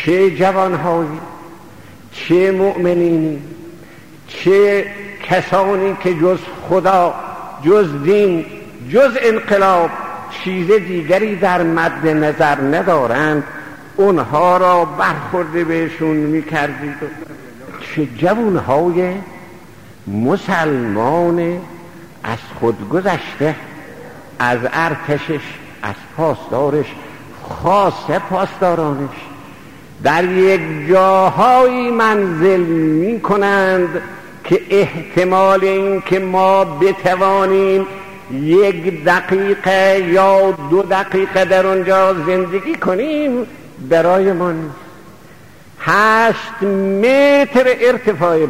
چه جوانهایی، چه مؤمنینی، چه کسانی که جز خدا، جز دین، جز انقلاب چیز دیگری در مد نظر ندارند، اونها را برخورده بهشون میکردید. چه جوانهای مسلمان از خود گذشته، از ارتشش، از پاسدارش، خاصه پاسدارانش در یک جاهایی منزل می کنند که احتمال این که ما بتوانیم 1 دقیقه یا 2 دقیقه در اونجا زندگی کنیم برای ما نیست. 8 متر ارتفاع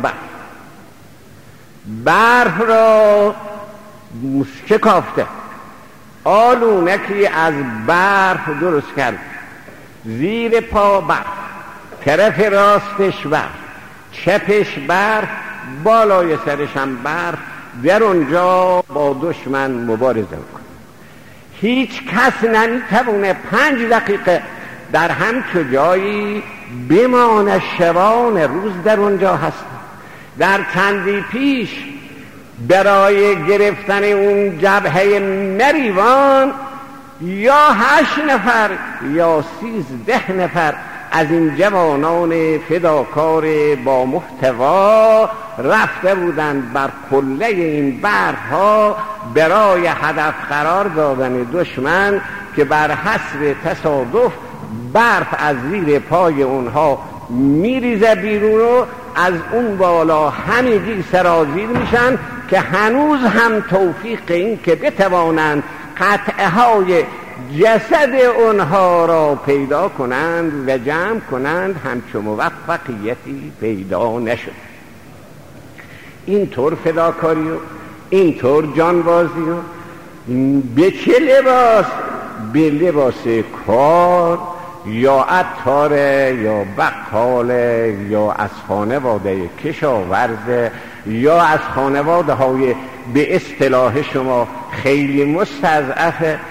برف را شکافته، آلونکی از برف درست کرد، زیر پا برف، طرف راستش برف، چپش برف، بالای سرش هم برف، در اونجا با دشمن مبارزه کنه. هیچ کس نمیتونه 5 دقیقه در همچو جایی بمانه. شبان روز در اونجا هست. در چندی پیش برای گرفتن اون جبهه مریوان یا 8 نفر یا 13 نفر از این جوانان فداکار با محتوا رفته بودند بر قله این برفها برای هدف قرار دادن دشمن که بر حسب تصادف برف از زیر پای اونها میریزه بیرون و از اون بالا همگی سرازیر میشن که هنوز هم توفیق این که بتوانند قطعه های جسد اونها را پیدا کنند و جمع کنند همچون موفقیتی پیدا نشد. اینطور فداکاری و اینطور جانبازی و به چه لباس؟ به لباس کار، یا عطاره یا بقاله یا از خانواده کشاورزه یا از خانواده های به اصطلاح شما خیلی مستضعفه